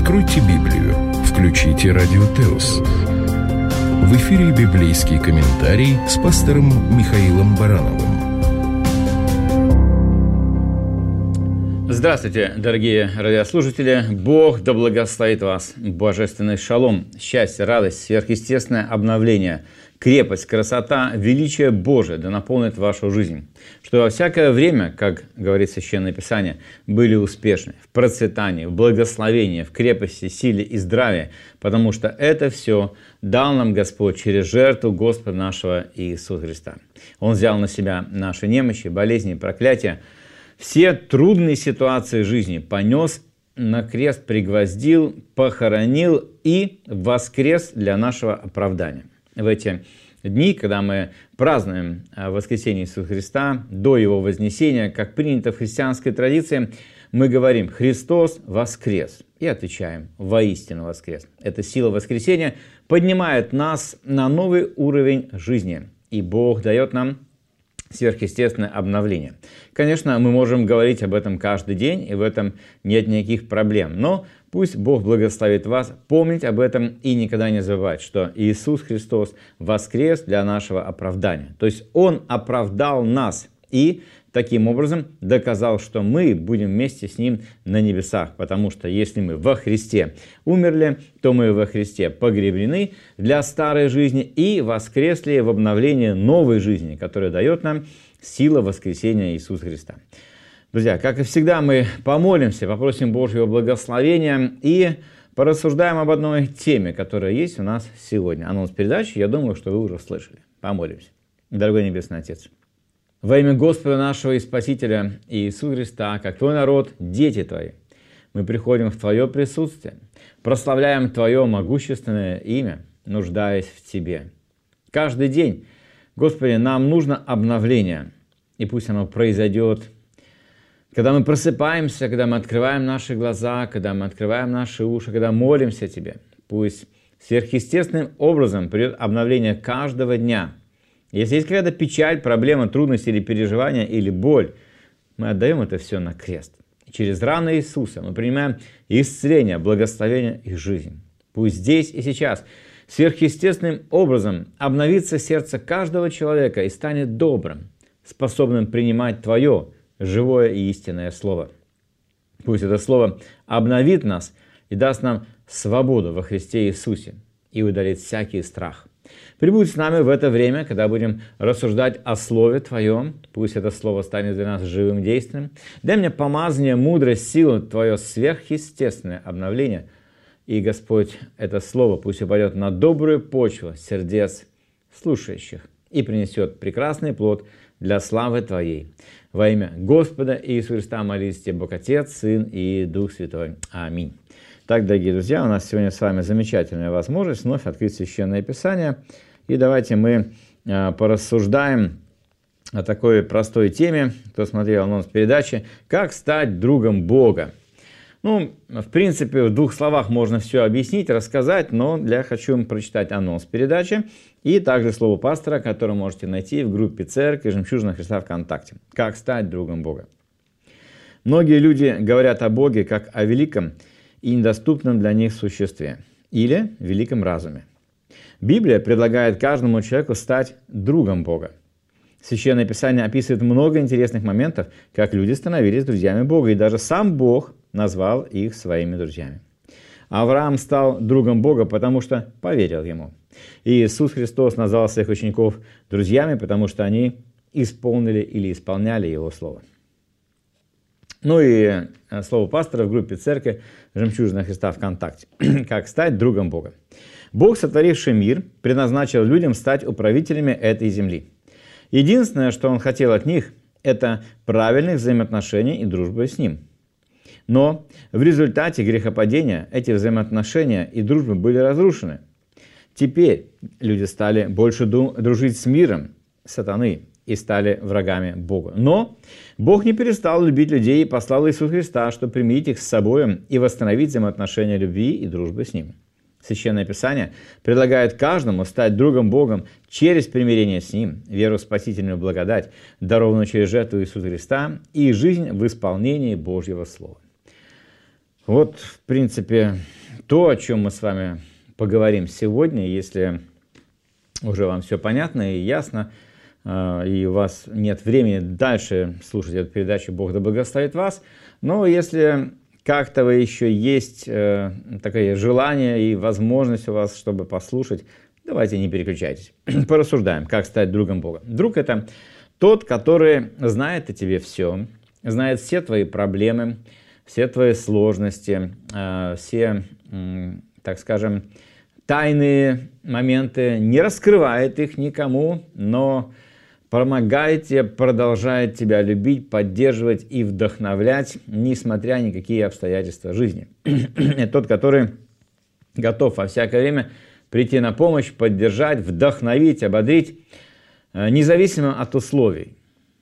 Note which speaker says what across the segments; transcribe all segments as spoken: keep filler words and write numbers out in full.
Speaker 1: Откройте Библию, включите Радио Теос. В эфире библейский комментарий с пастором Михаилом Барановым.
Speaker 2: Здравствуйте, дорогие радиослушатели! Бог да благословит вас! Божественный шалом, счастье, радость, сверхъестественное обновление, крепость, красота, величие Божие да наполнит вашу жизнь. Что во всякое время, как говорит Священное Писание, были успешны в процветании, в благословении, в крепости, силе и здравии, потому что это все дал нам Господь через жертву Господа нашего Иисуса Христа. Он взял на себя наши немощи, болезни, проклятия, все трудные ситуации жизни понес на крест, пригвоздил, похоронил и воскрес для нашего оправдания. В эти дни, когда мы празднуем воскресение Иисуса Христа, до Его вознесения, как принято в христианской традиции, мы говорим «Христос воскрес» и отвечаем «Воистину воскрес». Эта сила воскресения поднимает нас на новый уровень жизни, и Бог дает нам сверхъестественное обновление. Конечно, мы можем говорить об этом каждый день, и в этом нет никаких проблем. Но пусть Бог благословит вас помнить об этом и никогда не забывать, что Иисус Христос воскрес для нашего оправдания. То есть Он оправдал нас и таким образом доказал, что мы будем вместе с Ним на небесах. Потому что если мы во Христе умерли, то мы во Христе погребены для старой жизни и воскресли в обновлении новой жизни, которая дает нам сила воскресения Иисуса Христа. Друзья, как и всегда, мы помолимся, попросим Божьего благословения и порассуждаем об одной теме, которая есть у нас сегодня. Анонс передачи, я думаю, что вы уже слышали. Помолимся. Дорогой Небесный Отец, во имя Господа нашего и Спасителя Иисуса Христа, как Твой народ, дети Твои, мы приходим в Твое присутствие, прославляем Твое могущественное имя, нуждаясь в Тебе. Каждый день, Господи, нам нужно обновление, и пусть оно произойдет, когда мы просыпаемся, когда мы открываем наши глаза, когда мы открываем наши уши, когда молимся Тебе. Пусть сверхъестественным образом придет обновление каждого дня. Если есть какая-то печаль, проблема, трудность или переживание, или боль, мы отдаем это все на крест. И через раны Иисуса мы принимаем исцеление, благословение и жизнь. Пусть здесь и сейчас сверхъестественным образом обновится сердце каждого человека и станет добрым, способным принимать Твое живое и истинное Слово. Пусть это Слово обновит нас и даст нам свободу во Христе Иисусе и удалит всякий страх. Прибудь с нами в это время, когда будем рассуждать о Слове Твоем. Пусть это Слово станет для нас живым действием. Дай мне помазание, мудрость, силу, Твое сверхъестественное обновление. И, Господь, это Слово пусть упадет на добрую почву сердец слушающих и принесет прекрасный плод для славы Твоей. Во имя Господа Иисуса Христа молюсь Тебе, Бог Отец, Сын и Дух Святой. Аминь. Так, дорогие друзья, у нас сегодня с вами замечательная возможность вновь открыть Священное Писание. И давайте мы э, порассуждаем о такой простой теме, кто смотрел анонс передачи, «Как стать другом Бога». Ну, в принципе, в двух словах можно все объяснить, рассказать, но я хочу прочитать анонс передачи и также слово пастора, которое можете найти в группе «Церковь Жемчужина Христа ВКонтакте». «Как стать другом Бога». Многие люди говорят о Боге как о великом и недоступном для них существе или великом разуме. Библия предлагает каждому человеку стать другом Бога. Священное Писание описывает много интересных моментов, как люди становились друзьями Бога, и даже сам Бог назвал их своими друзьями. Авраам стал другом Бога, потому что поверил Ему. И Иисус Христос назвал своих учеников друзьями, потому что они исполнили или исполняли Его Слово. Ну и слово пастора в группе «Церковь Жемчужина Христа ВКонтакте». Как стать другом Бога. Бог, сотворивший мир, предназначил людям стать управителями этой земли. Единственное, что Он хотел от них, это правильных взаимоотношений и дружбы с Ним. Но в результате грехопадения эти взаимоотношения и дружбы были разрушены. Теперь люди стали больше дружить с миром сатаны и стали врагами Бога. Но Бог не перестал любить людей и послал Иисуса Христа, чтобы примирить их с собой и восстановить взаимоотношения любви и дружбы с Ним. Священное Писание предлагает каждому стать другом Богом через примирение с Ним, веру в спасительную благодать, дарованную через жертву Иисуса Христа, и жизнь в исполнении Божьего Слова. Вот, в принципе, то, о чем мы с вами поговорим сегодня. Если уже вам все понятно и ясно, и у вас нет времени дальше слушать эту передачу «Бог да благословит вас», но если как-то вы еще есть такое желание и возможность у вас, чтобы послушать, давайте не переключайтесь. Порассуждаем, как стать другом Бога. Друг – это тот, который знает о тебе все, знает все твои проблемы, все твои сложности, все, так скажем, тайные моменты, не раскрывает их никому, но помогает тебе, продолжает тебя любить, поддерживать и вдохновлять, несмотря ни какие обстоятельства жизни. Это тот, который готов во всякое время прийти на помощь, поддержать, вдохновить, ободрить, независимо от условий.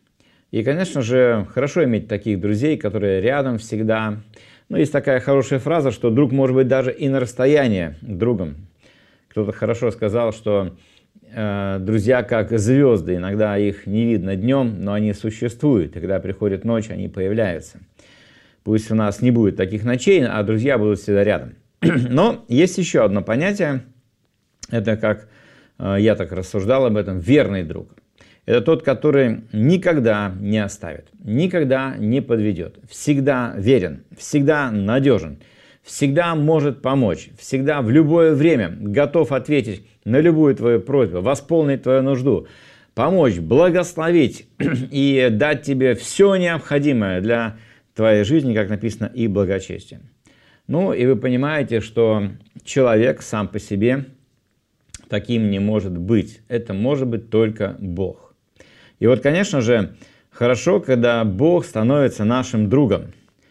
Speaker 2: И, конечно же, хорошо иметь таких друзей, которые рядом всегда. Ну, есть такая хорошая фраза, что друг может быть даже и на расстоянии другом. Кто-то хорошо сказал, что э, друзья как звезды, иногда их не видно днем, но они существуют. И когда приходит ночь, они появляются. Пусть у нас не будет таких ночей, а друзья будут всегда рядом. Но есть еще одно понятие, это как э, я так рассуждал об этом, верный друг. Это тот, который никогда не оставит, никогда не подведет, всегда верен, всегда надежен, всегда может помочь, всегда в любое время готов ответить на любую твою просьбу, восполнить твою нужду, помочь, благословить и дать тебе все необходимое для твоей жизни, как написано, и благочестие. Ну, и вы понимаете, что человек сам по себе таким не может быть. Это может быть только Бог. И вот, конечно же, хорошо, когда Бог становится нашим другом.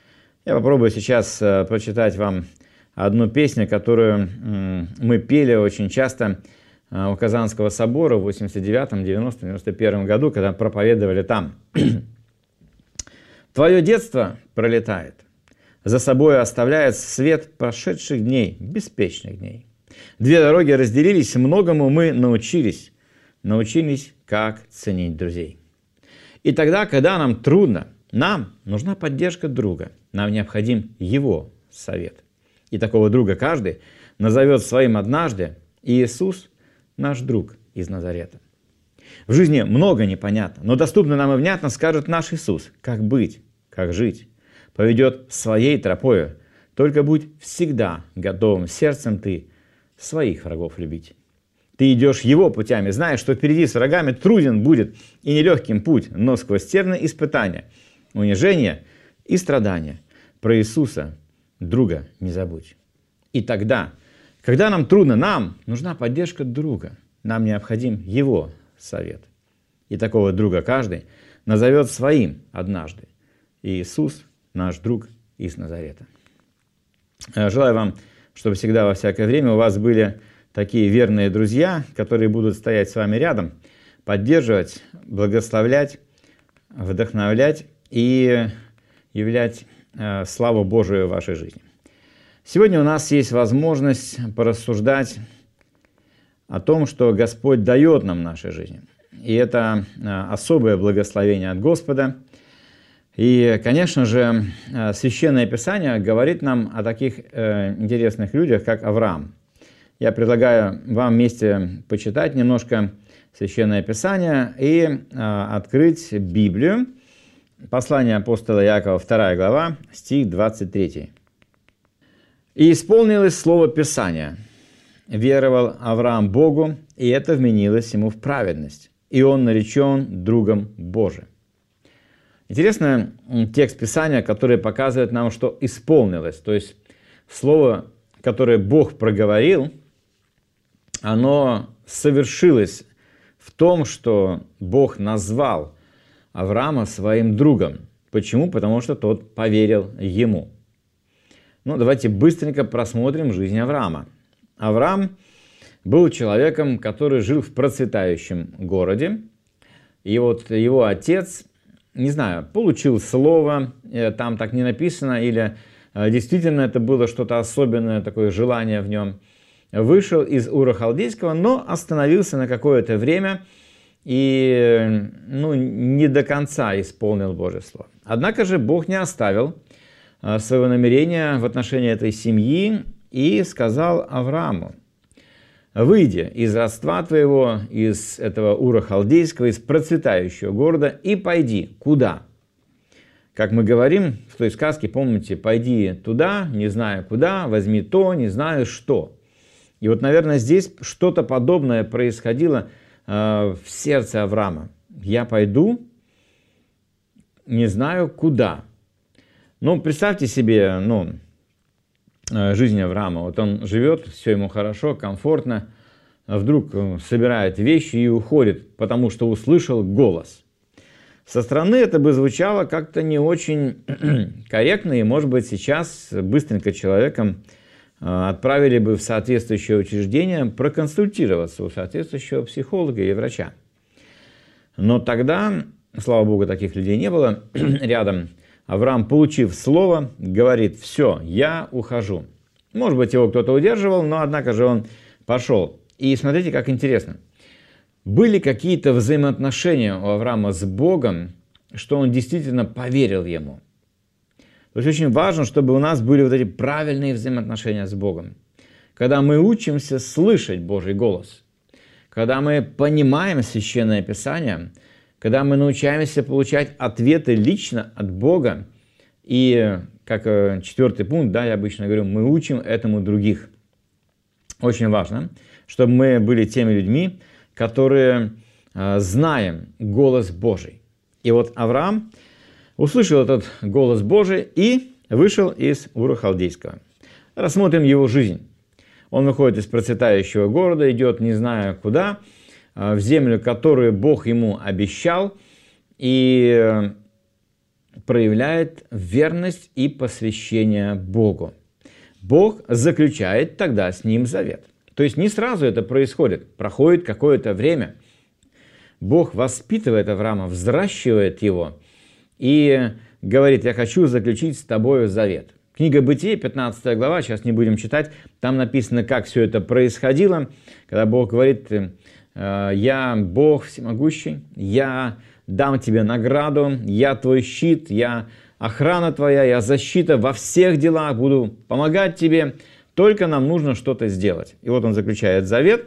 Speaker 2: Я попробую сейчас э, прочитать вам одну песню, которую э, мы пели очень часто э, у Казанского собора в восемьдесят девятом, девяностом, девяносто первом году, когда проповедовали там. «Твое детство пролетает, за собой оставляет свет прошедших дней, беспечных дней. Две дороги разделились, многому мы научились, научились, как ценить друзей. И тогда, когда нам трудно, нам нужна поддержка друга, нам необходим его совет. И такого друга каждый назовет своим однажды, и Иисус наш друг из Назарета. В жизни много непонятно, но доступно нам и внятно скажет наш Иисус, как быть, как жить, поведет своей тропою, только будь всегда готовым сердцем ты своих врагов любить. Ты идешь его путями, зная, что впереди с врагами труден будет и нелегким путь, но сквозь терные испытания, унижения и страдания. Про Иисуса, друга, не забудь. И тогда, когда нам трудно, нам нужна поддержка друга, нам необходим его совет. И такого друга каждый назовет своим однажды. И Иисус, наш друг из Назарета. Желаю вам, чтобы всегда во всякое время у вас были такие верные друзья, которые будут стоять с вами рядом, поддерживать, благословлять, вдохновлять и являть э, славу Божию в вашей жизни. Сегодня у нас есть возможность порассуждать о том, что Господь дает нам в нашей жизни. И это э, особое благословение от Господа. И, конечно же, э, Священное Писание говорит нам о таких э, интересных людях, как Авраам. Я предлагаю вам вместе почитать немножко Священное Писание и э, открыть Библию. Послание апостола Иакова, вторая глава, стих двадцать третий. «И исполнилось слово Писания. Веровал Авраам Богу, и это вменилось ему в праведность, и он наречен другом Божиим». Интересный текст Писания, который показывает нам, что исполнилось. То есть слово, которое Бог проговорил, оно совершилось в том, что Бог назвал Авраама своим другом. Почему? Потому что тот поверил ему. Ну, давайте быстренько просмотрим жизнь Авраама. Авраам был человеком, который жил в процветающем городе. И вот его отец, не знаю, получил слово, там так не написано, или действительно это было что-то особенное, такое желание в нем, вышел из Ура Халдейского, но остановился на какое-то время и ну, не до конца исполнил Божье Слово. Однако же Бог не оставил своего намерения в отношении этой семьи и сказал Аврааму: «Выйди из родства твоего, из этого Ура Халдейского, из процветающего города, и пойди». Куда? Как мы говорим в той сказке, помните, «Пойди туда, не знаю куда, возьми то, не знаю что». И вот, наверное, здесь что-то подобное происходило э, в сердце Авраама. «Я пойду, не знаю куда». Ну, представьте себе, ну, жизнь Авраама. Вот он живет, все ему хорошо, комфортно, вдруг собирает вещи и уходит, потому что услышал голос. Со стороны это бы звучало как-то не очень корректно, и, может быть, сейчас быстренько человеком отправили бы в соответствующее учреждение проконсультироваться у соответствующего психолога и врача. Но тогда, слава богу, таких людей не было рядом. Авраам, получив слово, говорит: «Все, я ухожу». Может быть, его кто-то удерживал, но, однако же, он пошел. И смотрите, как интересно. Были какие-то взаимоотношения у Авраама с Богом, что он действительно поверил ему. То есть очень важно, чтобы у нас были вот эти правильные взаимоотношения с Богом. Когда мы учимся слышать Божий голос, когда мы понимаем Священное Писание, когда мы научаемся получать ответы лично от Бога, и, как четвертый пункт, да, я обычно говорю, мы учим этому других. Очень важно, чтобы мы были теми людьми, которые э, знаем голос Божий. И вот Авраам услышал этот голос Божий и вышел из Ура Халдейского. Рассмотрим его жизнь. Он выходит из процветающего города, идет не знаю куда, в землю, которую Бог ему обещал, и проявляет верность и посвящение Богу. Бог заключает тогда с ним завет. То есть не сразу это происходит, проходит какое-то время. Бог воспитывает Авраама, взращивает его и говорит: «Я хочу заключить с тобою завет». Книга Бытие, пятнадцатая глава, сейчас не будем читать, там написано, как все это происходило, когда Бог говорит: «Я Бог всемогущий, я дам тебе награду, я твой щит, я охрана твоя, я защита во всех делах, буду помогать тебе, только нам нужно что-то сделать». И вот он заключает завет,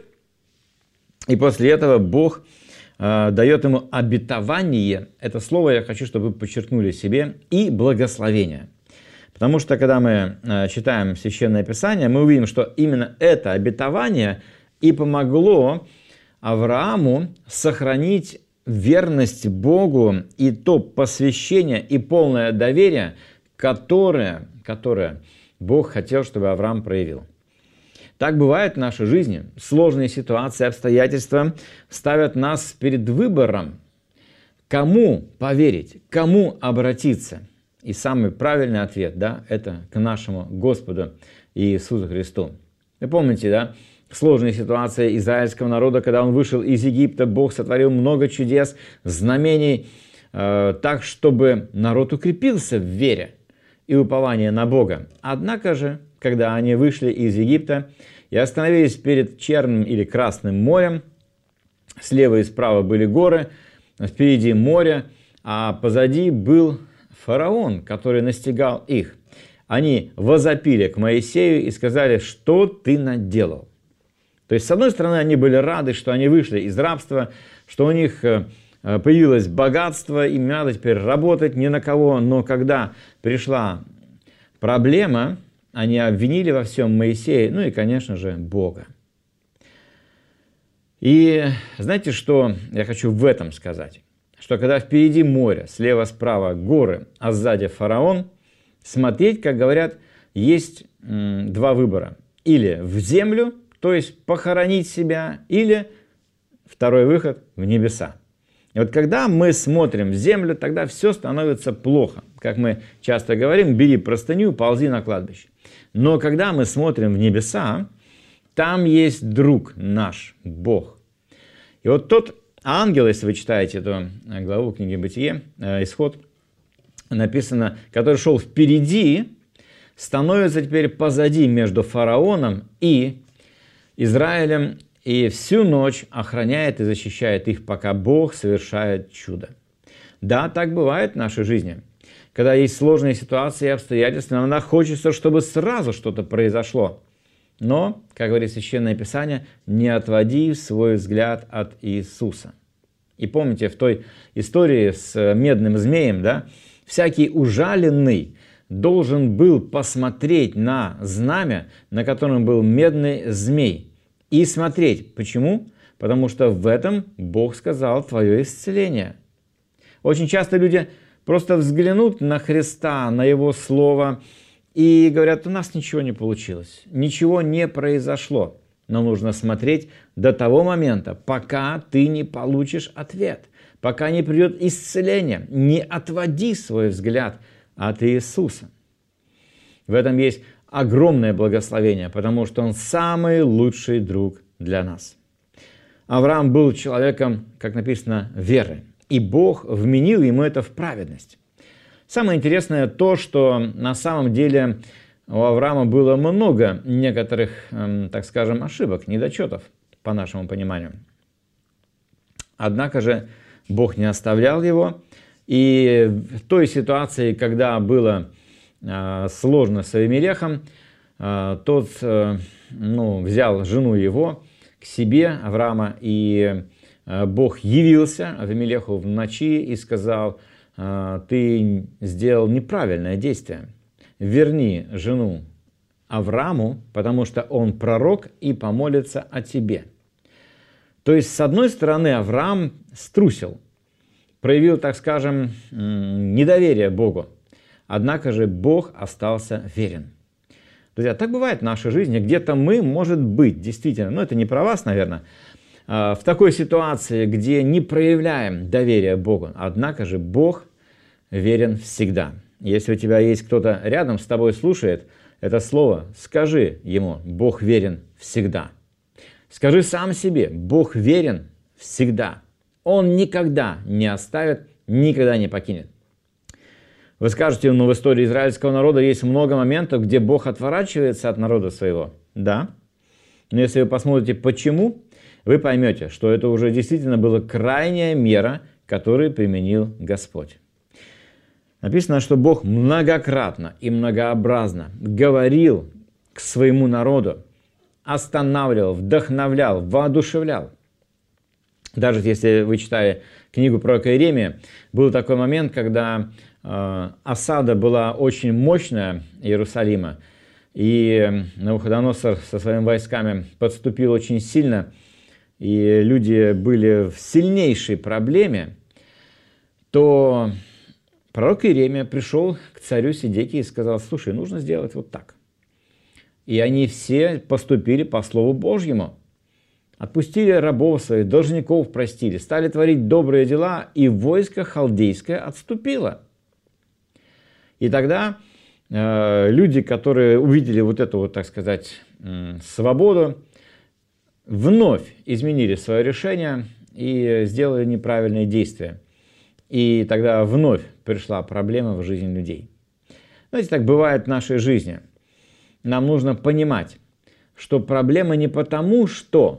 Speaker 2: и после этого Бог э, дает ему обетование, это слово я хочу, чтобы вы подчеркнули себе, и благословение. Потому что, когда мы э, читаем Священное Писание, мы увидим, что именно это обетование и помогло Аврааму сохранить верность Богу и то посвящение и полное доверие, которое, которое Бог хотел, чтобы Авраам проявил. Так бывает в нашей жизни. Сложные ситуации, обстоятельства ставят нас перед выбором, кому поверить, кому обратиться. И самый правильный ответ, да, это к нашему Господу Иисусу Христу. Вы помните, да, сложная ситуация израильского народа, когда он вышел из Египта, Бог сотворил много чудес, знамений, э, так, чтобы народ укрепился в вере и уповании на Бога. Однако же, когда они вышли из Египта и остановились перед Черным или Красным морем, слева и справа были горы, впереди море, а позади был фараон, который настигал их. Они возопили к Моисею и сказали: «Что ты наделал?» То есть, с одной стороны, они были рады, что они вышли из рабства, что у них появилось богатство, им надо теперь работать ни на кого. Но когда пришла проблема, они обвинили во всем Моисея, ну и, конечно же, Бога. И знаете, что я хочу в этом сказать? Что когда впереди море, слева-справа горы, а сзади фараон, смотреть, как говорят, есть м, два выбора. Или в землю, то есть похоронить себя, или второй выход в небеса. И вот когда мы смотрим в землю, тогда все становится плохо. Как мы часто говорим, бери простыню, ползи на кладбище. Но когда мы смотрим в небеса, там есть друг наш, Бог. И вот тот ангел, если вы читаете эту главу книги Бытие, Исход, написано, который шел впереди, становится теперь позади между фараоном и Израилем, и всю ночь охраняет и защищает их, пока Бог совершает чудо. Да, так бывает в нашей жизни. когда есть сложные ситуации и обстоятельства, иногда хочется, чтобы сразу что-то произошло. Но, как говорит Священное Писание, не отводи свой взгляд от Иисуса. И помните, в той истории с медным змеем, да, всякий ужаленный должен был посмотреть на знамя, на котором был медный змей, и смотреть. Почему? Потому что в этом Бог сказал твое исцеление. Очень часто люди просто взглянут на Христа, на Его Слово, и говорят, у нас ничего не получилось, ничего не произошло. Но нужно смотреть до того момента, пока ты не получишь ответ, пока не придет исцеление. Не отводи свой взгляд от Иисуса. В этом есть огромное благословение, потому что Он самый лучший друг для нас. Авраам был человеком, как написано, веры, и Бог вменил ему это в праведность. Самое интересное то, что на самом деле у Авраама было много некоторых, так скажем, ошибок, недочетов, по нашему пониманию. Однако же Бог не оставлял его, и в той ситуации, когда было сложно с Авимелехом, тот ну, взял жену его к себе, Авраама, и Бог явился Авимелеху в ночи и сказал: ты сделал неправильное действие. Верни жену Аврааму, потому что он пророк и помолится о тебе. То есть, с одной стороны, Авраам струсил, проявил, так скажем, недоверие Богу. Однако же Бог остался верен. Друзья, так бывает в нашей жизни. Где-то мы, может быть, действительно, но это не про вас, наверное, в такой ситуации, где не проявляем доверие Богу. Однако же Бог верен всегда. Если у тебя есть кто-то рядом с тобой слушает это слово, скажи ему: Бог верен всегда. Скажи сам себе: Бог верен всегда. Он никогда не оставит, никогда не покинет. Вы скажете, ну в истории израильского народа есть много моментов, где Бог отворачивается от народа своего. Да. Но если вы посмотрите, почему, вы поймете, что это уже действительно была крайняя мера, которую применил Господь. Написано, что Бог многократно и многообразно говорил к своему народу, останавливал, вдохновлял, воодушевлял. Даже если вы читаете книгу пророка Иеремии, был такой момент, когда э, осада была очень мощная Иерусалима, и Навуходоносор со своими войсками подступил очень сильно, и люди были в сильнейшей проблеме, то пророк Иеремия пришел к царю Седекии и сказал: слушай, нужно сделать вот так. И они все поступили по Слову Божьему. Отпустили рабов своих, должников простили, стали творить добрые дела, и войско халдейское отступило. И тогда э, люди, которые увидели вот эту, вот, так сказать, э, свободу, вновь изменили свое решение и сделали неправильные действия. И тогда вновь пришла проблема в жизнь людей. Знаете, так бывает в нашей жизни. Нам нужно понимать, что проблема не потому, что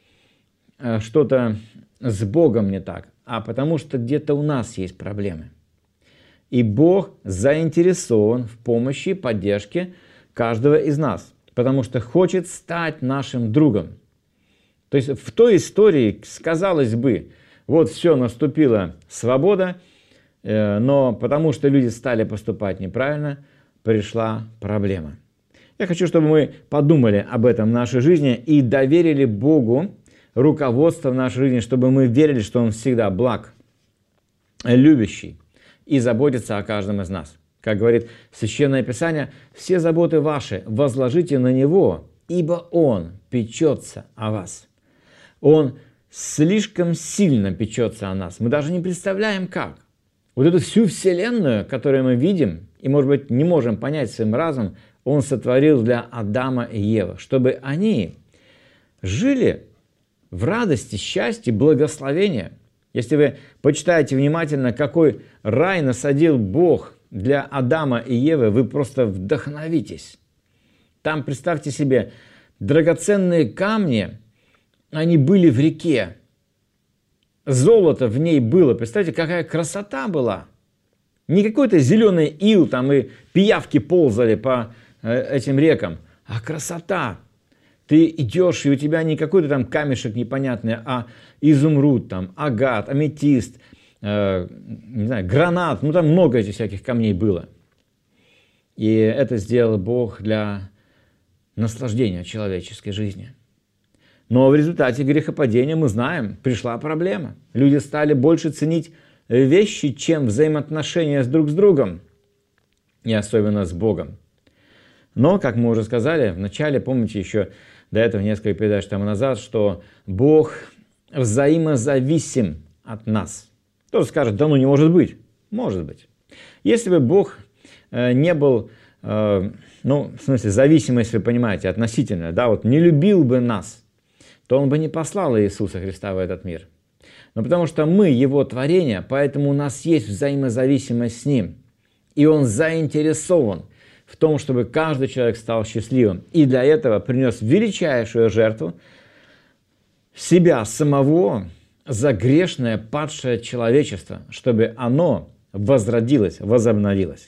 Speaker 2: что-то с Богом не так, а потому что где-то у нас есть проблемы. И Бог заинтересован в помощи и поддержке каждого из нас, потому что хочет стать нашим другом. То есть в той истории, казалось бы, вот все, наступила свобода, но потому что люди стали поступать неправильно, пришла проблема. Я хочу, чтобы мы подумали об этом в нашей жизни и доверили Богу руководство в нашей жизни, чтобы мы верили, что Он всегда благ, любящий и заботится о каждом из нас. Как говорит Священное Писание: все заботы ваши возложите на Него, ибо Он печется о вас. Он слишком сильно печется о нас. Мы даже не представляем, как. Вот эту всю вселенную, которую мы видим, и, может быть, не можем понять своим разумом, Он сотворил для Адама и Евы, чтобы они жили в радости, счастье, благословении. Если вы почитаете внимательно, какой рай насадил Бог для Адама и Евы, вы просто вдохновитесь. Там, представьте себе, драгоценные камни, они были в реке. Золото в ней было. Представьте, какая красота была. Не какой-то зеленый ил там и пиявки ползали по этим рекам, а красота. Ты идешь, и у тебя не какой-то там камешек непонятный, а изумруд, там, агат, аметист, э, не знаю, гранат. Ну, там много этих всяких камней было. И это сделал Бог для наслаждения человеческой жизни. Но в результате грехопадения, мы знаем, пришла проблема. Люди стали больше ценить вещи, чем взаимоотношения с друг с другом, и особенно с Богом. Но, как мы уже сказали в начале, помните еще до этого несколько передач тому назад, что Бог взаимозависим от нас. Кто-то скажет, да ну не может быть. Может быть. Если бы Бог не был, ну, в смысле, зависимость, вы понимаете, относительно, да, вот не любил бы нас, то Он бы не послал Иисуса Христа в этот мир. Но потому что мы Его творение, поэтому у нас есть взаимозависимость с Ним. И Он заинтересован в том, чтобы каждый человек стал счастливым. И для этого принес величайшую жертву себя самого за грешное падшее человечество, чтобы оно возродилось, возобновилось.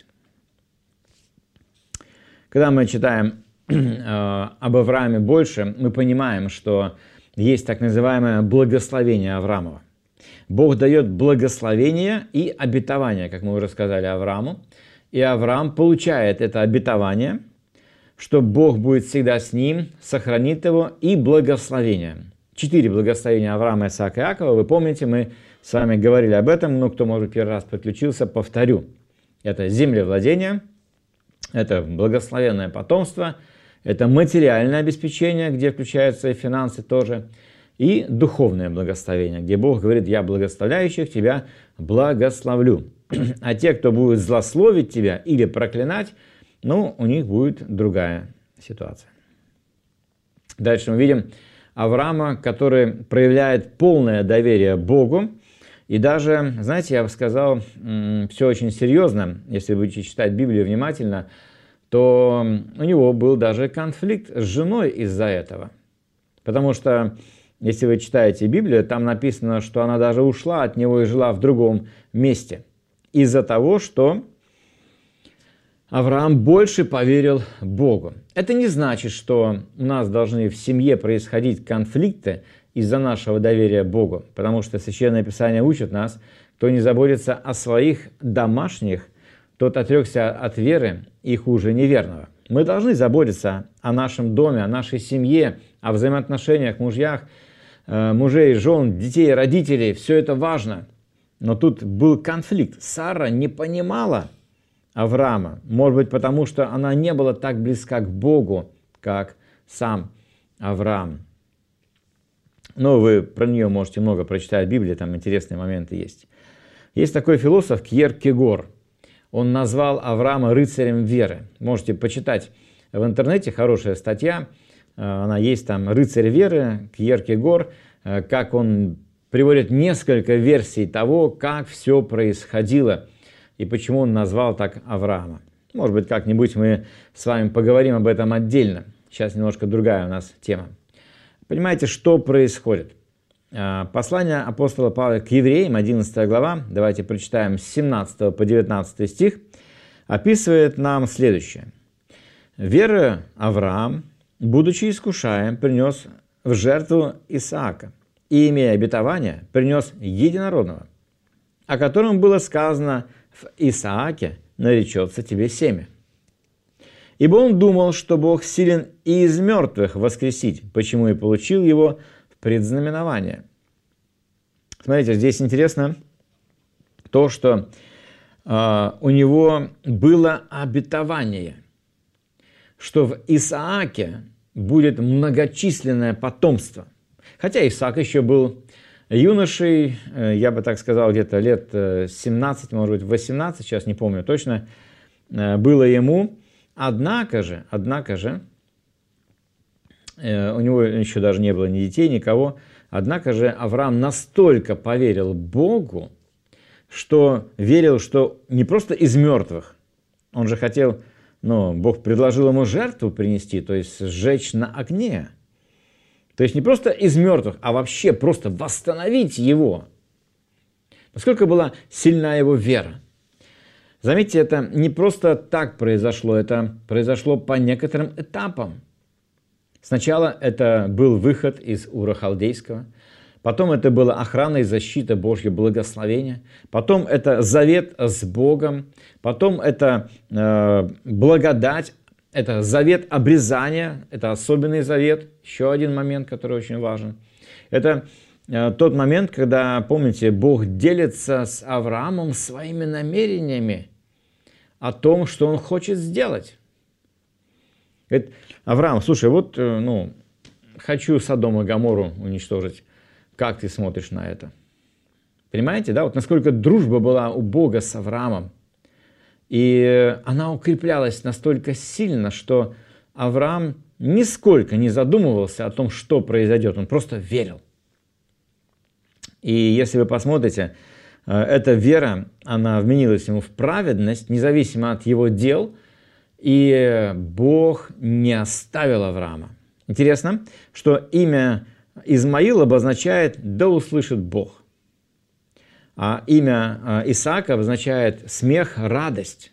Speaker 2: Когда мы читаем э, об Аврааме больше, мы понимаем, что есть так называемое благословение Авраамова. Бог дает благословение и обетование, как мы уже сказали Аврааму. И Авраам получает это обетование, что Бог будет всегда с ним, сохранит его, и благословение. Четыре благословения Авраама, Исаака и Иакова. Вы помните, мы с вами говорили об этом, но кто, может, первый раз подключился, повторю. Это землевладение, это благословенное потомство, это материальное обеспечение, где включаются и финансы тоже, и духовное благословение, где Бог говорит, я благословляющих тебя благословлю. А те, кто будет злословить тебя или проклинать, ну, у них будет другая ситуация. Дальше мы видим Авраама, который проявляет полное доверие Богу. И даже, знаете, я бы сказал, все очень серьезно, если вы будете читать Библию внимательно, то у него был даже конфликт с женой из-за этого. Потому что, если вы читаете Библию, там написано, что она даже ушла от него и жила в другом месте. Из-за того, что Авраам больше поверил Богу. Это не значит, что у нас должны в семье происходить конфликты из-за нашего доверия Богу. Потому что Священное Писание учит нас, кто не заботится о своих домашних, тот отрекся от веры и хуже неверного. Мы должны заботиться о нашем доме, о нашей семье, о взаимоотношениях мужьях, мужей, жен, детей, родителей. Все это важно. Но тут был конфликт. Сара не понимала Авраама. Может быть, потому что она не была так близка к Богу, как сам Авраам. Но вы про нее можете много прочитать в Библии, там интересные моменты есть. Есть такой философ Кьеркегор. Он назвал Авраама рыцарем веры. Можете почитать в интернете, хорошая статья. Она есть там «Рыцарь веры», Кьеркегор, как он приводит несколько версий того, как все происходило и почему он назвал так Авраама. Может быть, как-нибудь мы с вами поговорим об этом отдельно. Сейчас немножко другая у нас тема. Понимаете, что происходит? Послание апостола Павла к евреям, одиннадцатая глава, давайте прочитаем с семнадцатого по девятнадцатый стих, описывает нам следующее. «Верою Авраам, будучи искушаем, принес в жертву Исаака, и, имея обетование, принес единородного, о котором было сказано, в Исааке наречется тебе семя. Ибо он думал, что Бог силен и из мертвых воскресить, почему и получил его в предзнаменование». Смотрите, здесь интересно то, что э, у него было обетование, что в Исааке будет многочисленное потомство. Хотя Исаак еще был юношей, я бы так сказал, где-то лет семнадцать, может быть, восемнадцать, сейчас не помню точно, было ему. Однако же, однако же, у него еще даже не было ни детей, никого, однако же Авраам настолько поверил Богу, что верил, что не просто из мертвых, он же хотел, ну, Бог предложил ему жертву принести, то есть сжечь на огне. То есть не просто из мертвых, а вообще просто восстановить его. Насколько была сильна его вера. Заметьте, это не просто так произошло, это произошло по некоторым этапам. Сначала это был выход из Ура Халдейского, потом это была охрана и защита Божьего благословения, потом это завет с Богом, потом это э, благодать, это завет обрезания, это особенный завет, еще один момент, который очень важен. Это э, тот момент, когда, помните, Бог делится с Авраамом своими намерениями о том, что он хочет сделать. Говорит: Авраам, слушай, вот, ну, хочу Содом и Гоморру уничтожить. Как ты смотришь на это? Понимаете, да? Вот насколько дружба была у Бога с Авраамом. И она укреплялась настолько сильно, что Авраам нисколько не задумывался о том, что произойдет. Он просто верил. И если вы посмотрите, эта вера, она вменилась ему в праведность, независимо от его дел, и Бог не оставил Авраама. Интересно, что имя Измаил обозначает «да услышит Бог», а имя Исаака обозначает смех, радость.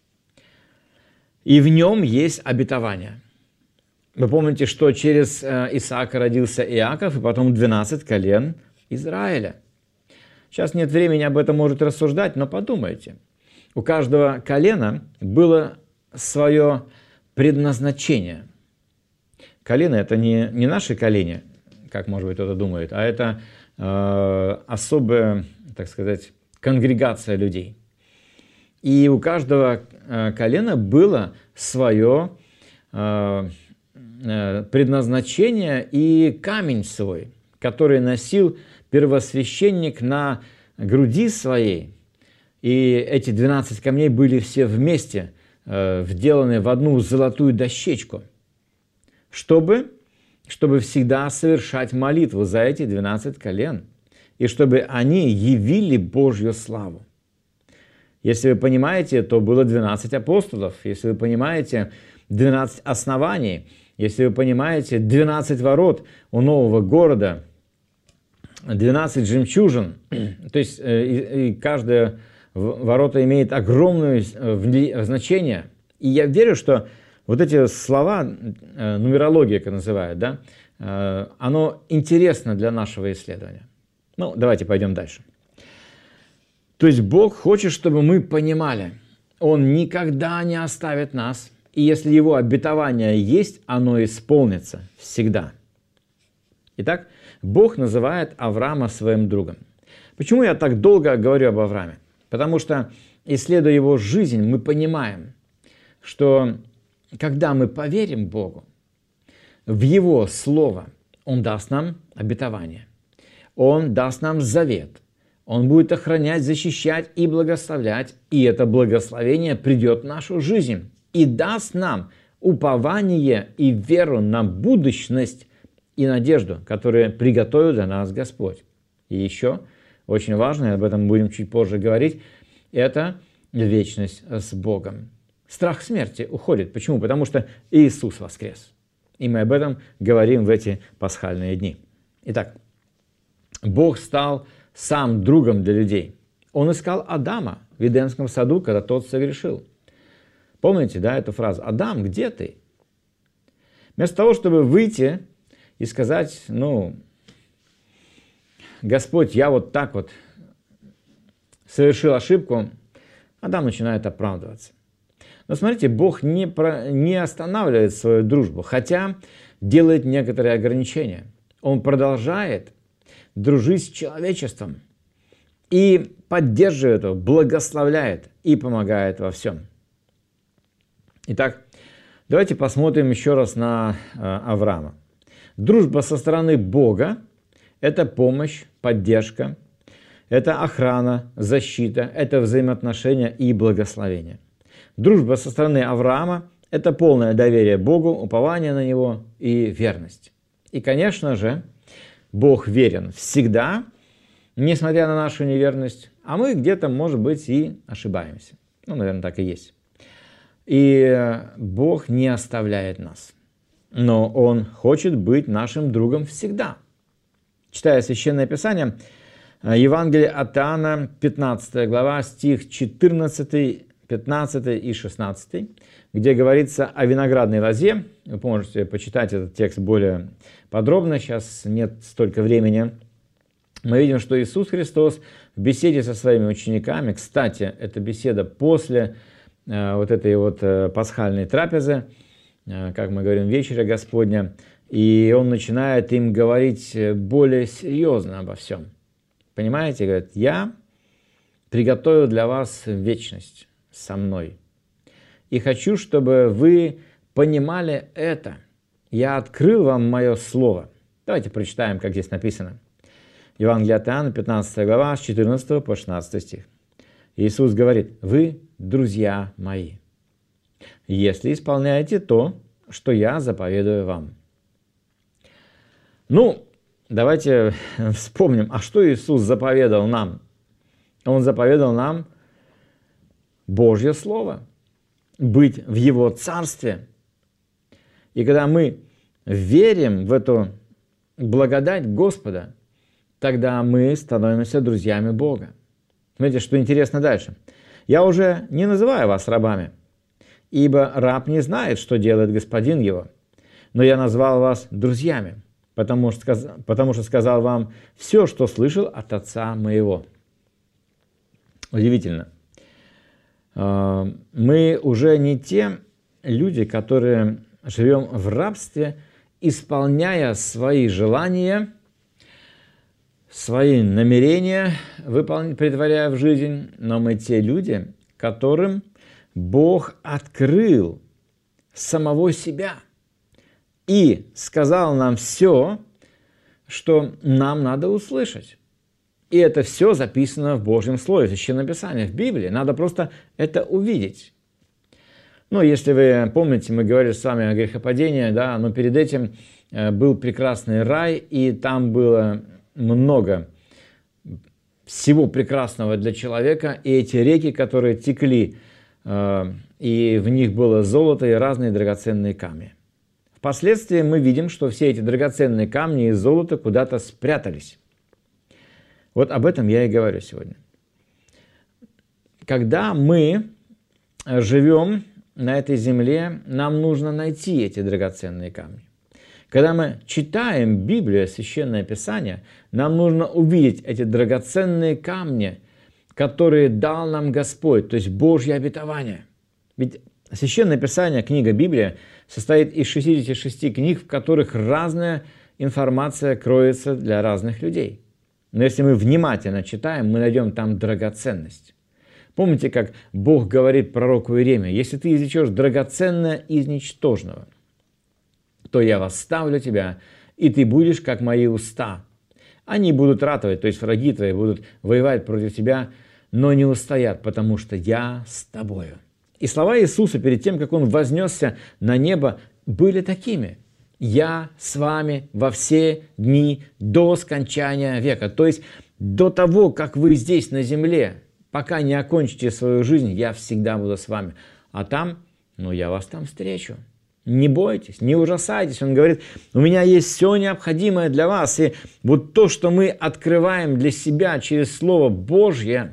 Speaker 2: И в нем есть обетование. Вы помните, что через Исаака родился Иаков, и потом двенадцать колен Израиля. Сейчас нет времени об этом, может, рассуждать, но подумайте. У каждого колена было свое предназначение. Колено – это не, не наши колени, как, может быть, кто-то думает, а это э, особая, так сказать, конгрегация людей. И у каждого э, колена было свое э, э, предназначение и камень свой, который носил первосвященник на груди своей. И эти двенадцать камней были все вместе, э, вделаны в одну золотую дощечку, чтобы, чтобы всегда совершать молитву за эти двенадцать колен, и чтобы они явили Божью славу. Если вы понимаете, то было двенадцать апостолов. Если вы понимаете, двенадцать оснований. Если вы понимаете, двенадцать ворот у нового города, двенадцать жемчужин. То есть и, и каждое ворота имеет огромное значение. И я верю, что вот эти слова, нумерология, как называют, да, оно интересно для нашего исследования. Ну, давайте пойдем дальше. То есть Бог хочет, чтобы мы понимали, Он никогда не оставит нас, и если Его обетование есть, оно исполнится всегда. Итак, Бог называет Авраама своим другом. Почему я так долго говорю об Аврааме? Потому что, исследуя его жизнь, мы понимаем, что когда мы поверим Богу, в Его Слово, Он даст нам обетование, Он даст нам завет, Он будет охранять, защищать и благословлять, и это благословение придет в нашу жизнь и даст нам упование и веру на будущность и надежду, которые приготовил для нас Господь. И еще, очень важно, и об этом будем чуть позже говорить, это вечность с Богом. Страх смерти уходит. Почему? Потому что Иисус воскрес. И мы об этом говорим в эти пасхальные дни. Итак, Бог стал сам другом для людей. Он искал Адама в Эдемском саду, когда тот согрешил. Помните, да, эту фразу? «Адам, где ты?» Вместо того, чтобы выйти и сказать, ну, Господь, я вот так вот совершил ошибку, Адам начинает оправдываться. Но смотрите, Бог не, про, не останавливает свою дружбу, хотя делает некоторые ограничения. Он продолжает дружить с человечеством и поддерживает его, благословляет и помогает во всем. Итак, давайте посмотрим еще раз на э, Авраама. Дружба со стороны Бога – это помощь, поддержка, это охрана, защита, это взаимоотношения и благословение. Дружба со стороны Авраама – это полное доверие Богу, упование на Него и верность. И, конечно же, Бог верен всегда, несмотря на нашу неверность, а мы где-то, может быть, и ошибаемся. Ну, наверное, так и есть. И Бог не оставляет нас, но Он хочет быть нашим другом всегда. Читая Священное Писание, Евангелие от Иоанна, пятнадцатая глава, стих четырнадцатый, пятнадцатый и шестнадцатый, где говорится о виноградной лозе. Вы можете почитать этот текст более подробно, сейчас нет столько времени. Мы видим, что Иисус Христос в беседе со своими учениками, кстати, это беседа после э, вот этой вот э, пасхальной трапезы, э, как мы говорим, вечеря Господня, и Он начинает им говорить более серьезно обо всем. Понимаете, говорит, я приготовил для вас вечность со мной. И хочу, чтобы вы понимали это. Я открыл вам мое слово. Давайте прочитаем, как здесь написано. Евангелие от Иоанна, пятнадцатая глава, с четырнадцатого по шестнадцатый стих. Иисус говорит, вы друзья мои, если исполняете то, что я заповедую вам. Ну, давайте вспомним, а что Иисус заповедал нам? Он заповедал нам Божье Слово, быть в Его Царстве. И когда мы верим в эту благодать Господа, тогда мы становимся друзьями Бога. Смотрите, что интересно дальше. «Я уже не называю вас рабами, ибо раб не знает, что делает господин его, но я назвал вас друзьями, потому что, потому что сказал вам все, что слышал от Отца моего». Удивительно. Мы уже не те люди, которые живем в рабстве, исполняя свои желания, свои намерения, выполнять, претворяя в жизнь, но мы те люди, которым Бог открыл самого себя и сказал нам все, что нам надо услышать. И это все записано в Божьем Слове, в Священном Писании, в Библии. Надо просто это увидеть. Ну, если вы помните, мы говорили с вами о грехопадении, да, но перед этим был прекрасный рай, и там было много всего прекрасного для человека, и эти реки, которые текли, и в них было золото и разные драгоценные камни. Впоследствии мы видим, что все эти драгоценные камни и золото куда-то спрятались. Вот об этом я и говорю сегодня. Когда мы живем на этой земле, нам нужно найти эти драгоценные камни. Когда мы читаем Библию, Священное Писание, нам нужно увидеть эти драгоценные камни, которые дал нам Господь, то есть Божье обетование. Ведь Священное Писание, книга Библия, состоит из шестидесяти шести книг, в которых разная информация кроется для разных людей. Но если мы внимательно читаем, мы найдем там драгоценность. Помните, как Бог говорит пророку Иеремии: «Если ты извлечешь драгоценное из ничтожного, то я восставлю тебя, и ты будешь, как мои уста. Они будут ратовать, то есть враги твои будут воевать против тебя, но не устоят, потому что я с тобою». И слова Иисуса перед тем, как Он вознесся на небо, были такими: «Я с вами во все дни до скончания века». То есть до того, как вы здесь на земле, пока не окончите свою жизнь, я всегда буду с вами. А там, ну я вас там встречу. Не бойтесь, не ужасайтесь. Он говорит: у меня есть все необходимое для вас. И вот то, что мы открываем для себя через Слово Божье,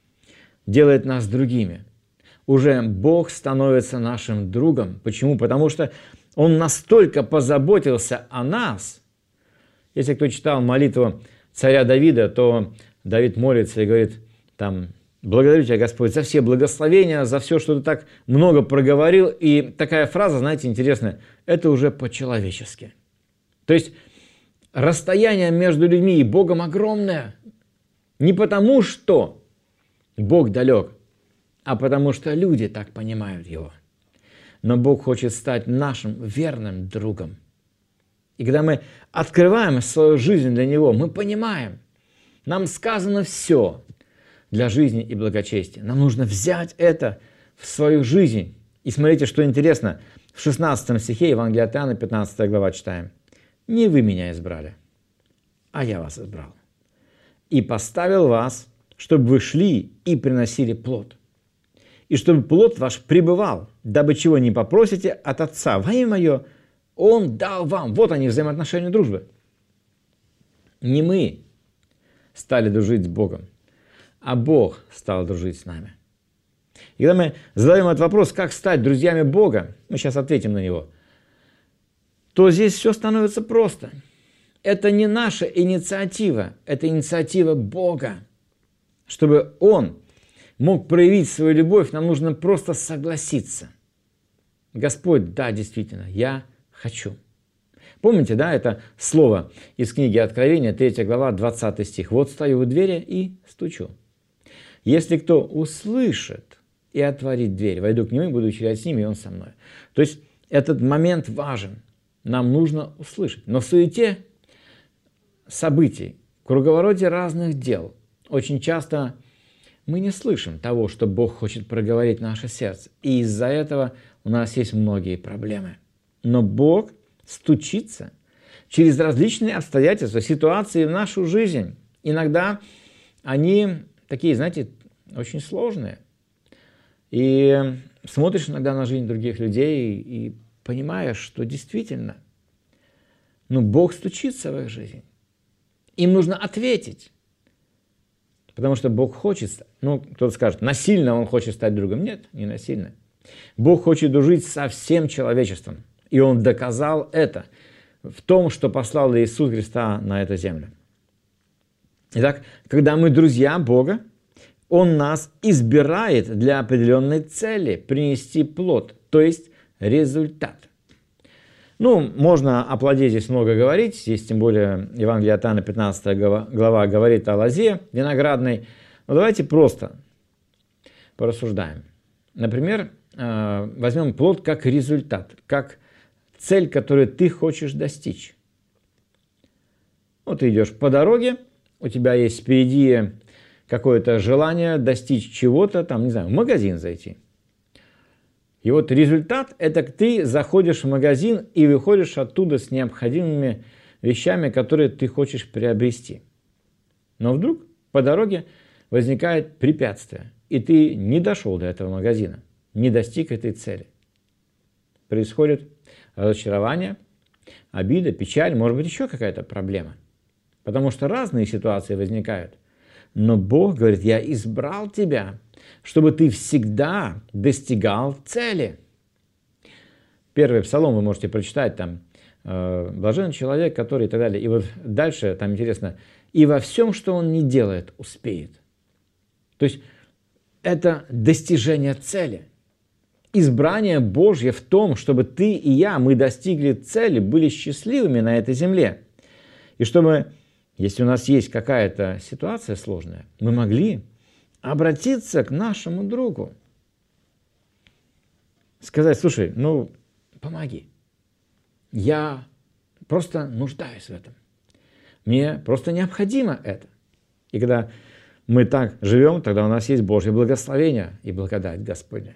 Speaker 2: делает нас другими. Уже Бог становится нашим другом. Почему? Потому что Он настолько позаботился о нас. Если кто читал молитву царя Давида, то Давид молится и говорит там: «Благодарю тебя, Господь, за все благословения, за все, что ты так много проговорил». И такая фраза, знаете, интересная: это уже по-человечески. То есть расстояние между людьми и Богом огромное. Не потому, что Бог далек, а потому что люди так понимают Его. Но Бог хочет стать нашим верным другом. И когда мы открываем свою жизнь для Него, мы понимаем, нам сказано все для жизни и благочестия. Нам нужно взять это в свою жизнь. И смотрите, что интересно. В шестнадцатом стихе Евангелия от Иоанна, пятнадцатая глава, читаем: «Не вы меня избрали, а я вас избрал. И поставил вас, чтобы вы шли и приносили плод. И чтобы плод ваш пребывал, дабы чего не попросите от Отца во имя Мое, Он дал вам». Вот они, взаимоотношения дружбы. Не мы стали дружить с Богом, а Бог стал дружить с нами. И когда мы задаем этот вопрос, как стать друзьями Бога, мы сейчас ответим на него, то здесь все становится просто. Это не наша инициатива, это инициатива Бога. Чтобы Он мог проявить свою любовь, нам нужно просто согласиться. Господь, да, действительно, я хочу. Помните, да, это слово из книги Откровения, третья глава, двадцатый стих. «Вот стою у двери и стучу. Если кто услышит и отворит дверь, войду к нему и буду учреждать с ним, и он со мной». То есть этот момент важен. Нам нужно услышать. Но в суете событий, в круговороте разных дел, очень часто мы не слышим того, что Бог хочет проговорить в наше сердце. И из-за этого у нас есть многие проблемы. Но Бог стучится через различные обстоятельства, ситуации в нашу жизнь. Иногда они такие, знаете, очень сложные. И смотришь иногда на жизнь других людей и понимаешь, что действительно, ну, Бог стучится в их жизнь. Им нужно ответить. Потому что Бог хочет, ну, кто-то скажет, насильно Он хочет стать другом. Нет, не насильно. Бог хочет дружить со всем человечеством. И Он доказал это в том, что послал Иисус Христа на эту землю. Итак, когда мы друзья Бога, Он нас избирает для определенной цели принести плод, то есть результат. Ну, можно о плоде здесь много говорить. Здесь, тем более, Евангелие от Иоанна, пятнадцатая глава, говорит о лозе виноградной. Но давайте просто порассуждаем. Например, возьмем плод как результат, как цель, которую ты хочешь достичь. Вот ты идешь по дороге, у тебя есть впереди какое-то желание достичь чего-то, там, не знаю, в магазин зайти. И вот результат – это ты заходишь в магазин и выходишь оттуда с необходимыми вещами, которые ты хочешь приобрести. Но вдруг по дороге возникает препятствие, и ты не дошел до этого магазина, не достиг этой цели. Происходит разочарование, обида, печаль, может быть, еще какая-то проблема. Потому что разные ситуации возникают. Но Бог говорит, я избрал тебя, чтобы ты всегда достигал цели. Первый псалом вы можете прочитать, там, блажен человек, который и так далее. И вот дальше, там интересно, и во всем, что он не делает, успеет. То есть это достижение цели. Избрание Божье в том, чтобы ты и я, мы достигли цели, были счастливыми на этой земле. И чтобы, если у нас есть какая-то ситуация сложная, мы могли обратиться к нашему другу. Сказать, слушай, ну, помоги. Я просто нуждаюсь в этом. Мне просто необходимо это. И когда мы так живем, тогда у нас есть Божье благословение и благодать Господня.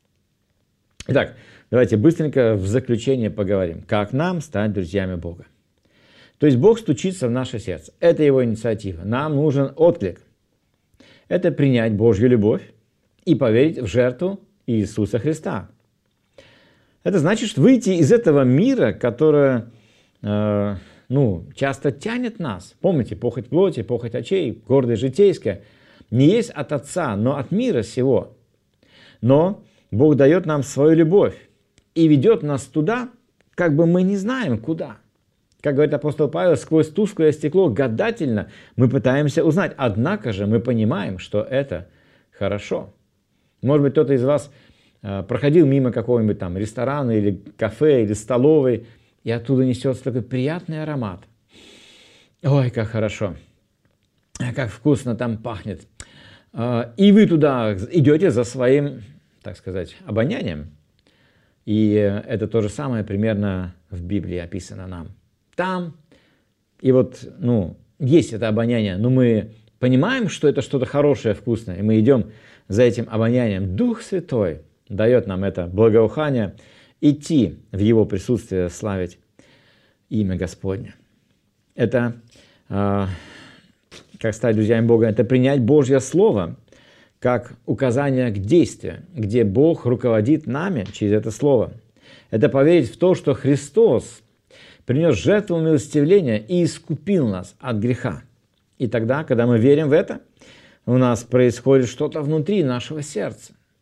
Speaker 2: Итак, давайте быстренько в заключение поговорим, как нам стать друзьями Бога. То есть Бог стучится в наше сердце. Это Его инициатива. Нам нужен отклик. Это принять Божью любовь и поверить в жертву Иисуса Христа. Это значит выйти из этого мира, которое э, ну, часто тянет нас. Помните, похоть плоти, похоть очей, гордость житейская. Не есть от Отца, но от мира сего. Но Бог дает нам свою любовь и ведет нас туда, как бы мы не знаем куда. Как говорит апостол Павел, сквозь тусклое стекло гадательно мы пытаемся узнать. Однако же мы понимаем, что это хорошо. Может быть, кто-то из вас э, проходил мимо какого-нибудь там ресторана или кафе или столовой, и оттуда несется такой приятный аромат. Ой, как хорошо, как вкусно там пахнет. Э, и вы туда идете за своим, так сказать, обонянием. И это то же самое примерно в Библии описано нам. Там, и вот, ну, есть это обоняние, но мы понимаем, что это что-то хорошее, вкусное, и мы идем за этим обонянием. Дух Святой дает нам это благоухание идти в Его присутствие, славить имя Господне. Это, э, как стать друзьями Бога, это принять Божье Слово как указание к действию, где Бог руководит нами через это Слово. Это поверить в то, что Христос принес жертву милостивления и искупил нас от греха. И тогда, когда мы верим в это, у нас происходит что-то внутри нашего сердца.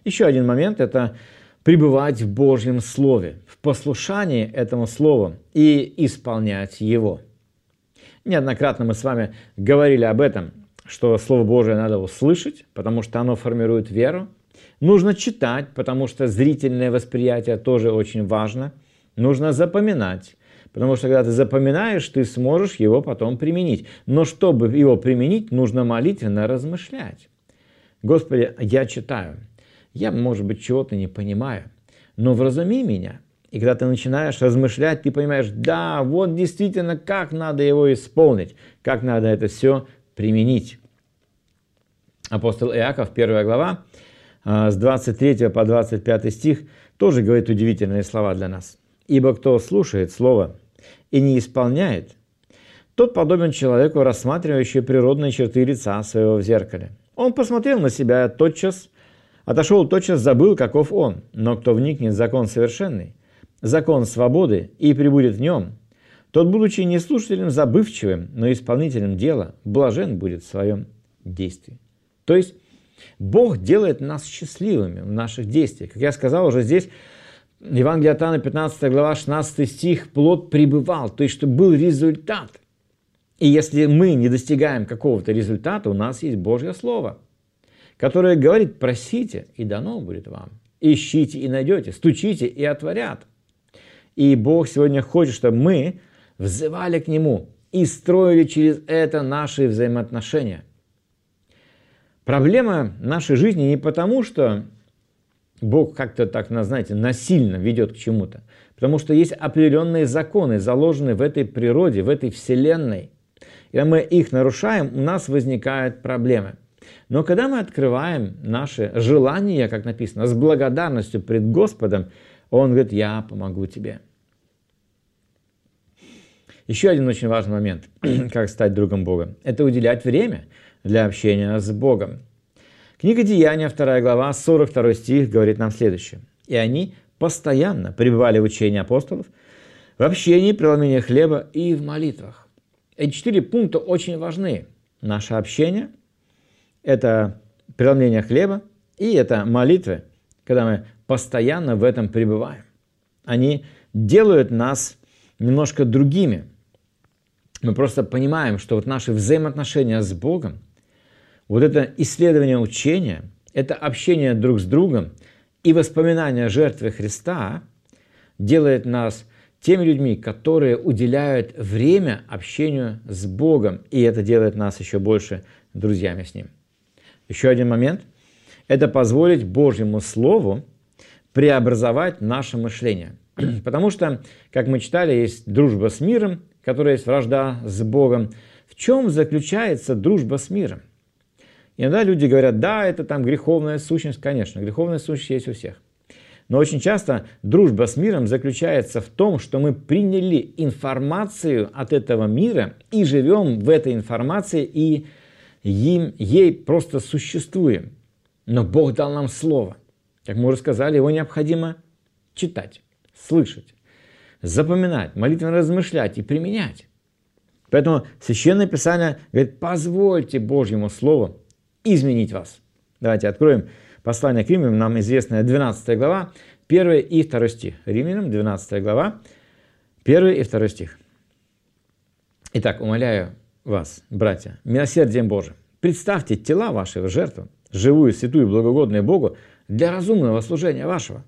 Speaker 2: Еще один момент – это пребывать в Божьем Слове, в послушании этому Слову и исполнять его. Неоднократно мы с вами говорили об этом, что Слово Божие надо услышать, потому что оно формирует веру. Нужно читать, потому что зрительное восприятие тоже очень важно. Нужно запоминать, потому что когда ты запоминаешь, ты сможешь его потом применить. Но чтобы его применить, нужно молитвенно размышлять. Господи, я читаю. Я, может быть, чего-то не понимаю, но вразуми меня. И когда ты начинаешь размышлять, ты понимаешь, да, вот действительно, как надо его исполнить, как надо это все применить. Апостол Иаков, первая глава, с двадцать третьего по двадцать пятый стих, тоже говорит удивительные слова для нас. «Ибо кто слушает слово и не исполняет, тот подобен человеку, рассматривающему природные черты лица своего в зеркале. Он посмотрел на себя тотчас, отошел тотчас, забыл, каков он. Но кто вникнет в закон совершенный, закон свободы, и пребудет в нем, тот, будучи не слушателем забывчивым, но исполнителем дела, блажен будет в своем действии». То есть Бог делает нас счастливыми в наших действиях. Как я сказал уже здесь, Евангелие от Иоанна, пятнадцатая глава, шестнадцатый стих, плод пребывал, то есть чтобы был результат. И если мы не достигаем какого-то результата, у нас есть Божье Слово, которое говорит: просите, и дано будет вам. Ищите, и найдете, стучите, и отворят. И Бог сегодня хочет, чтобы мы взывали к Нему и строили через это наши взаимоотношения. Проблема нашей жизни не потому, что Бог как-то так, знаете, насильно ведет к чему-то, потому что есть определенные законы, заложенные в этой природе, в этой вселенной. И когда мы их нарушаем, у нас возникают проблемы. Но когда мы открываем наши желания, как написано, с благодарностью пред Господом, Он говорит: я помогу тебе. Еще один очень важный момент, как стать другом Бога, это уделять время для общения с Богом. Книга Деяния, вторая глава, сорок второй стих говорит нам следующее. «И они постоянно пребывали в учении апостолов, в общении, преломлении хлеба и в молитвах». Эти четыре пункта очень важны. Наше общение – это преломление хлеба, и это молитвы, когда мы постоянно в этом пребываем. Они делают нас немножко другими. Мы просто понимаем, что вот наши взаимоотношения с Богом, вот это исследование учения, это общение друг с другом и воспоминание о жертве Христа делает нас теми людьми, которые уделяют время общению с Богом, и это делает нас еще больше друзьями с Ним. Еще один момент – это позволить Божьему Слову преобразовать наше мышление. Потому что, как мы читали, есть дружба с миром, которая есть вражда с Богом. В чем заключается дружба с миром? Иногда люди говорят: да, это там греховная сущность. Конечно, греховная сущность есть у всех. Но очень часто дружба с миром заключается в том, что мы приняли информацию от этого мира и живем в этой информации, и им, ей просто существуем. Но Бог дал нам Слово. Как мы уже сказали, его необходимо читать, слышать, запоминать, молитвенно размышлять и применять. Поэтому Священное Писание говорит: позвольте Божьему Слову изменить вас. Давайте откроем послание к Римлянам, нам известная двенадцатая глава, первый и второй стих. Римлянам, двенадцатая глава, первый и второй стих. Итак, умоляю вас, братья, милосердием Божиим, представьте тела ваши в жертву, живую, святую, благогодную Богу, для разумного служения вашего.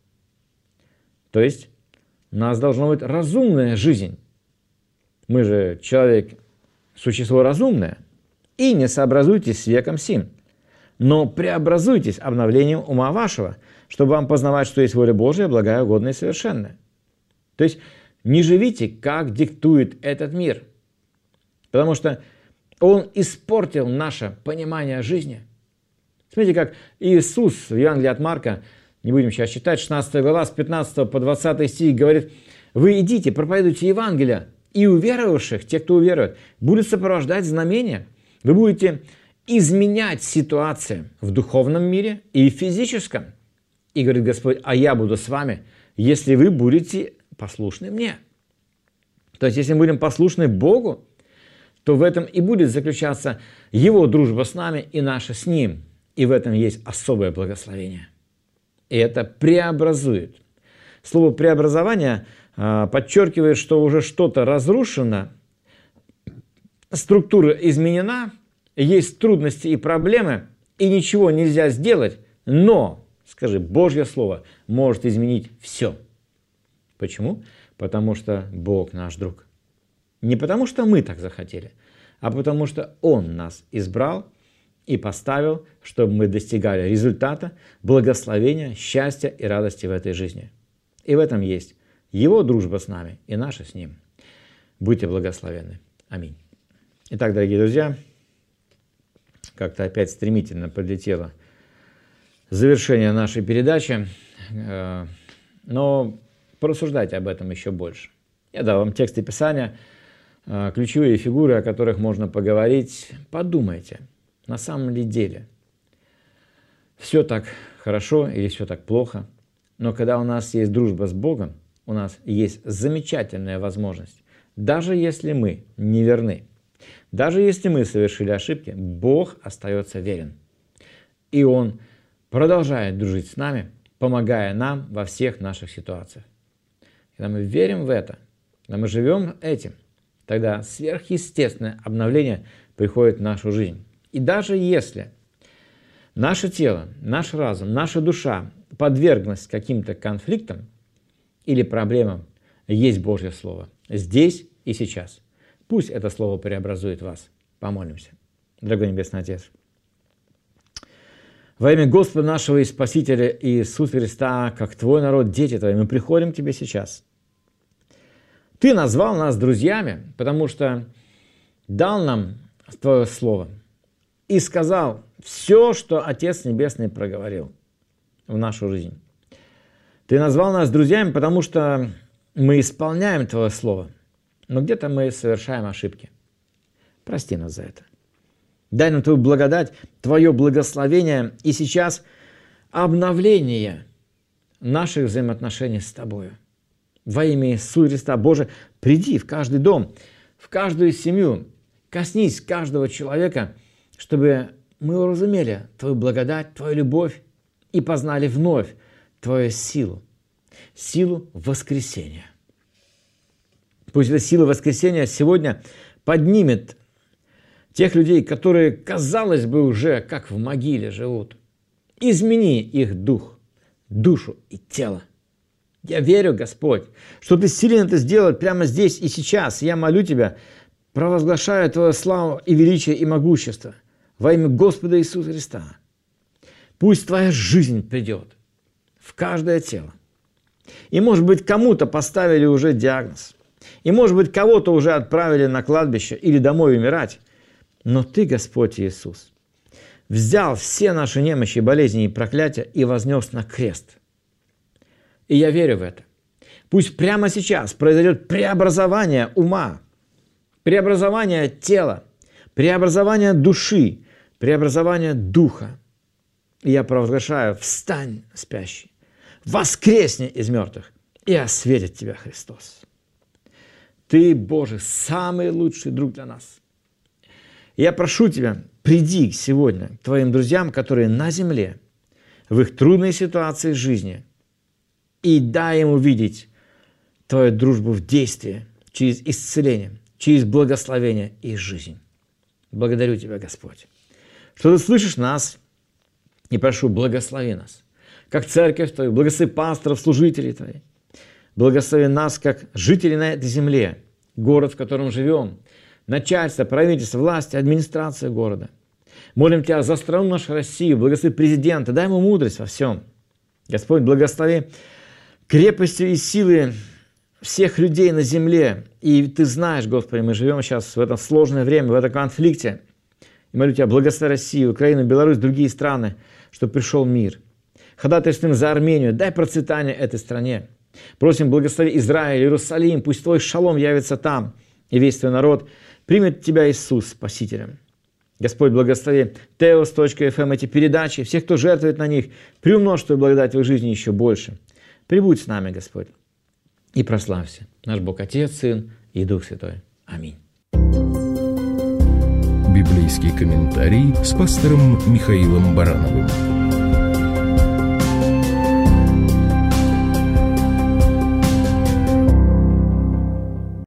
Speaker 2: То есть у нас должна быть разумная жизнь. Мы же человек, существо разумное. И не сообразуйтесь с веком сим, но преобразуйтесь обновлением ума вашего, чтобы вам познавать, что есть воля Божия, благая, угодная и совершенная. То есть не живите, как диктует этот мир, потому что он испортил наше понимание жизни. Смотрите, как Иисус в Евангелии от Марка, не будем сейчас читать, шестнадцатая глава, с пятнадцатого по двадцатый стих говорит: вы идите, проповедуйте Евангелие, и уверовавших, те, кто уверует, будут сопровождать знамения. Вы будете изменять ситуацию в духовном мире и в физическом. И говорит Господь: а я буду с вами, если вы будете послушны мне. То есть, если мы будем послушны Богу, то в этом и будет заключаться Его дружба с нами и наша с Ним. И в этом есть особое благословение. И это преобразует. Слово «преобразование» подчеркивает, что уже что-то разрушено, структура изменена, есть трудности и проблемы, и ничего нельзя сделать, но, скажи, Божье Слово может изменить все. Почему? Потому что Бог наш друг. Не потому что мы так захотели, а потому что Он нас избрал и поставил, чтобы мы достигали результата, благословения, счастья и радости в этой жизни. И в этом есть Его дружба с нами и наша с Ним. Будьте благословенны. Аминь. Итак, дорогие друзья, как-то опять стремительно подлетело завершение нашей передачи, но порассуждайте об этом еще больше. Я дал вам тексты Писания, ключевые фигуры, о которых можно поговорить. Подумайте, на самом ли деле все так хорошо или все так плохо, но когда у нас есть дружба с Богом, у нас есть замечательная возможность, даже если мы не верны, даже если мы совершили ошибки, Бог остается верен. И Он продолжает дружить с нами, помогая нам во всех наших ситуациях. Когда мы верим в это, когда мы живем этим, тогда сверхъестественное обновление приходит в нашу жизнь. И даже если наше тело, наш разум, наша душа подверглась каким-то конфликтам или проблемам, есть Божье Слово здесь и сейчас. Пусть это Слово преобразует вас. Помолимся. Дорогой Небесный Отец, во имя Господа нашего и Спасителя Иисуса Христа, как Твой народ, дети Твои, мы приходим к Тебе сейчас. Ты назвал нас друзьями, потому что дал нам Твое Слово и сказал все, что Отец Небесный проговорил в нашу жизнь. Ты назвал нас друзьями, потому что мы исполняем Твое Слово, но где-то мы совершаем ошибки. Прости нас за это. Дай нам Твою благодать, Твое благословение и сейчас обновление наших взаимоотношений с Тобою. Во имя Иисуса Христа, Боже, приди в каждый дом, в каждую семью, коснись каждого человека, чтобы мы уразумели Твою благодать, Твою любовь и познали вновь Твою силу, силу воскресения. Пусть эта сила воскресения сегодня поднимет тех людей, которые, казалось бы, уже как в могиле живут. Измени их дух, душу и тело. Я верю, Господь, что Ты силен это сделать прямо здесь и сейчас. Я молю Тебя, провозглашаю Твою славу и величие и могущество во имя Господа Иисуса Христа. Пусть Твоя жизнь придет в каждое тело. И, может быть, кому-то поставили уже диагноз. И, может быть, кого-то уже отправили на кладбище или домой умирать. Но Ты, Господь Иисус, взял все наши немощи, болезни и проклятия и вознес на крест. И я верю в это. Пусть прямо сейчас произойдет преобразование ума, преобразование тела, преобразование души, преобразование духа. И я провозглашаю: встань, спящий, воскресни из мертвых, и осветит тебя Христос. Ты, Боже, самый лучший друг для нас. Я прошу Тебя, приди сегодня к Твоим друзьям, которые на земле, в их трудной ситуации жизни, и дай им увидеть Твою дружбу в действии, через исцеление, через благословение и жизнь. Благодарю Тебя, Господь, что Ты слышишь нас, и прошу, благослови нас, как церковь Твою, благослови пасторов, служителей Твоих, благослови нас, как жителей на этой земле, город, в котором живем, начальство, правительство, власть, администрация города. Молим Тебя за страну нашу Россию, благослови президента, дай ему мудрость во всем. Господь, благослови крепостью и силой всех людей на земле. И Ты знаешь, Господи, мы живем сейчас в это сложное время, в этом конфликте. И молю Тебя, благослови Россию, Украину, Беларусь, другие страны, чтобы пришел мир. Ходатайствуем за Армению, дай процветание этой стране. Просим, благослови Израиль, Иерусалим, пусть Твой шалом явится там, и весь Твой народ примет Тебя, Иисус, Спасителем. Господь, благослови теос точка эф эм, эти передачи, всех, кто жертвует на них, приумножь Твою благодать в их жизни еще больше. Прибудь с нами, Господь, и прославься. Наш Бог, Отец, Сын и Дух Святой. Аминь.
Speaker 1: Библейский комментарий с пастором Михаилом Барановым.